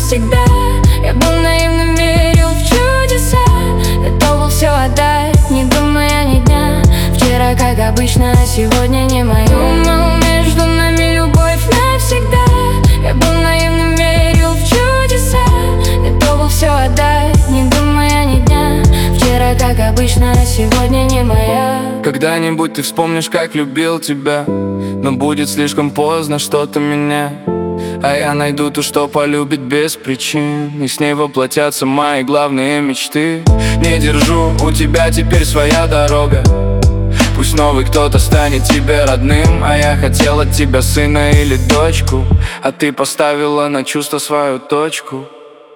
навсегда. Я был наивным, верил в чудеса, готов был все отдать, не думая ни дня. Вчера как обычно, а сегодня не мое. Думал, между нами любовь навсегда. Я был наивным, верил в чудеса, готов был все отдать, не думая ни дня. Вчера как обычно, а сегодня не моя. Когда-нибудь ты вспомнишь, как любил тебя, но будет слишком поздно что-то менять. А я найду ту, что полюбит без причин, и с ней воплотятся мои главные мечты. Не держу, у тебя теперь своя дорога. Пусть новый кто-то станет тебе родным. А я хотел от тебя сына или дочку, а ты поставила на чувство свою точку.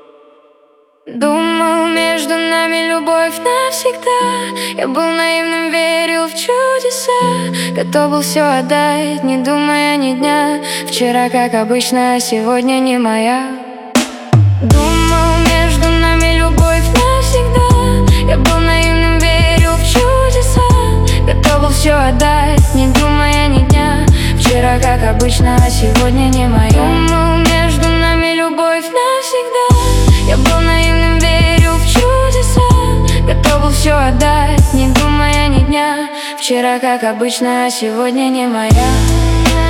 Думал, между нами любовь навсегда. Я был наивным, верил в чудеса, готов был все отдать, не думая ни дня. Вчера как обычно, а сегодня не моя. Думал, между нами любовь навсегда. Я был наивным, верил в чудеса, готов был все отдать, не думая ни дня. Вчера как обычно, а сегодня не моя. Думал, между нами любовь навсегда. Я был наивным, верил в чудеса, готов был все отдать, не думая ни дня. Вчера как обычно, а сегодня не моя.